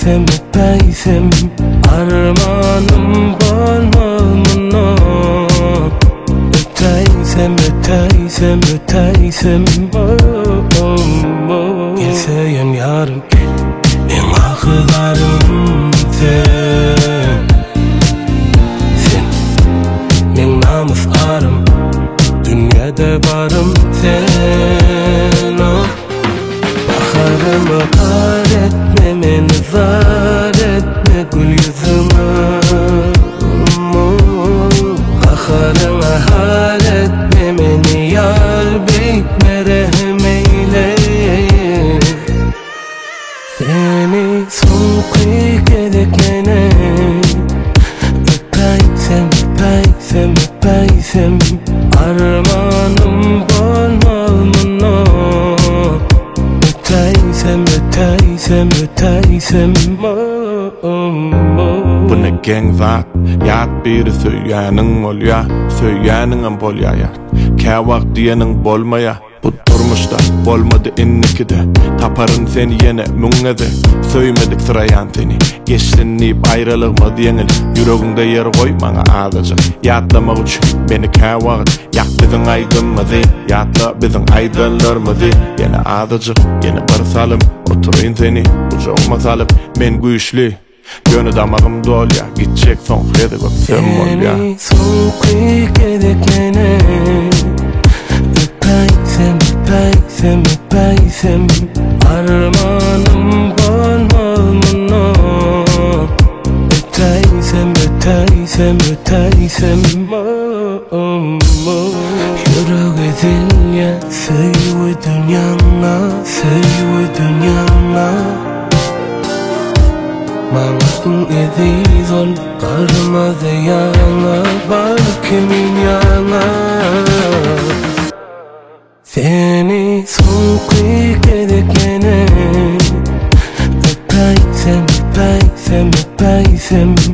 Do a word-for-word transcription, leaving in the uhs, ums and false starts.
öpeysem öpeysem armanım bolmalımno. Öteysem öteysem öteysem oh, oh, oh. Gelseyen yarım en akılarım sen. Sen men namus arım, dünyada varım sen oh. Baharımı kar etme, meni zar etme gül yüzüme. Baharımı har etme, meni yar bitme rehm eyle. Seni son kıyık edek mene. Öpeysem öpeysem öpeysem armanım bolmalımno. Öteysem öteysem öteysem oh, oh, oh. Bu ne gang zat, yat biri söyyanın olya, söyyanın bolya ya. Kavak diyenin bolmaya, bu durmuşta bolmadı innikide. Taparın seni yine müngede, söymedik sırayan seni. Geçtinleyip ayrılığma diyenil, yüreğinde yer koy bana ağlıca. Yatlamak uç beni kavak, yak bizim aydınmadı. Yatla bizim aydınlarmadı. Yine ağlıca, yine barsalım, oturayın seni uçağıma salıp. Ben güçlü, gönü damağım dol ya, gidecek son kredi bak sen ol ya. Seni son kıyık edek mene. Öpeysem öpeysem öpeysem armanım bolmalımno. Öteysem öteysem öteysem oh, oh, oh. Yürü edin ya, söyle dünyana, söyle dünyana. Mağın ediz ol, karma zeyana, balkimin yana. Seni son kıyık edek mene. Öpeysem öpeysem öpeysem